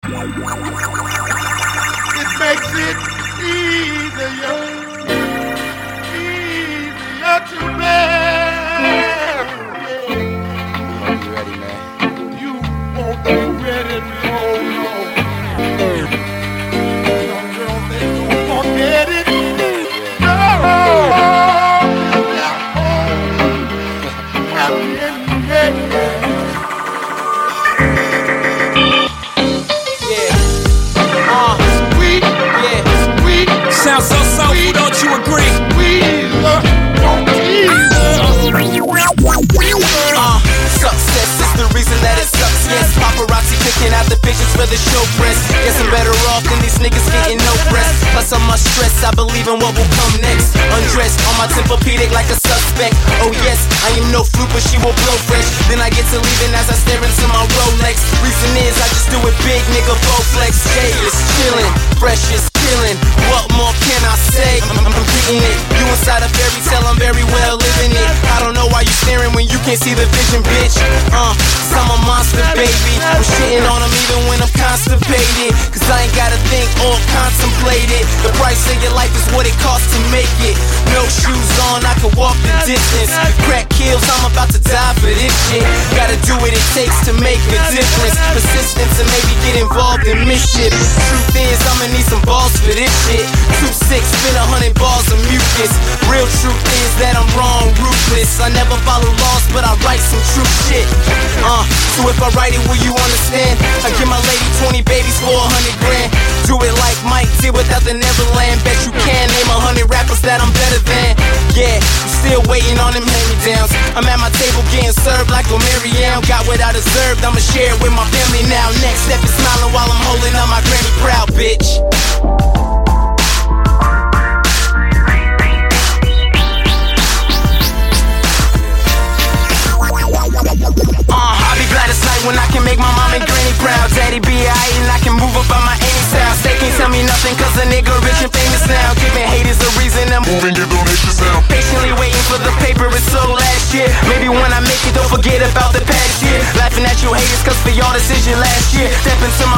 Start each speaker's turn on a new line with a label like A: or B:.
A: It makes it easier to bear.
B: You ready, man?
A: You won't be ready, no. Some girls, they don't forget it. No, sweet, sweet.
C: Sounds so soulful, don't you agree?
B: Success is the reason that it sucks. Yes, paparazzi picking out the pictures for the show press. Guess I'm better off than these niggas getting no rest. Plus I'm much stress, I believe in what will come next. Undressed on my Tempur-Pedic like a suspect. Oh yes, I am no fluke, but she will blow fresh. Then I get to leaving as I stare into my Rolex. Reason is I just do it big, nigga, Bowflex. Jay is chillin', fresh is killin'. What more can I say? I'm getting it. You inside a fairy tale, I'm very well living it. I don't know why you staring when you can't see the vision, bitch. Cause I'm a monster, baby. I'm shitting on them even when I'm constipated. Cause I ain't gotta think or contemplate it. The price of your life is what it costs to make it. No shoes on, I can walk the distance. Crack kills, I'm about to die for this shit. Gotta do what it takes to make a difference. Persistence and maybe get involved in mischief. Truth is, I'ma need some balls for this shit. 2-6, spin 100 balls of mucus. Real truth is that I'm wrong, ruthless. I never follow laws, but I write some true shit. So if I write it, will you understand? I give my lady 20 babies for 100 grand. Do it like Mike did without the Neverland. Bet you can name 100 rappers that I'm better than. Yeah, I'm still waiting on them hand-me-downs. I'm at my table getting served like a Miriam. Got what I deserved, I'ma share it with my family now. Next step is smiling while I'm holding up my Grammy proud, bitch. I'll be glad it's night when I can make my mom and granny proud. Daddy be alright and I can move up on my any sound. They can't tell me nothing cause a nigga rich and famous now. Giving haters a reason to move and give donations now. Patiently waiting for the paper, it's so last year. Maybe when I make it, don't forget about the past year. Laughing at you haters cause for y'all this is your last year. Step into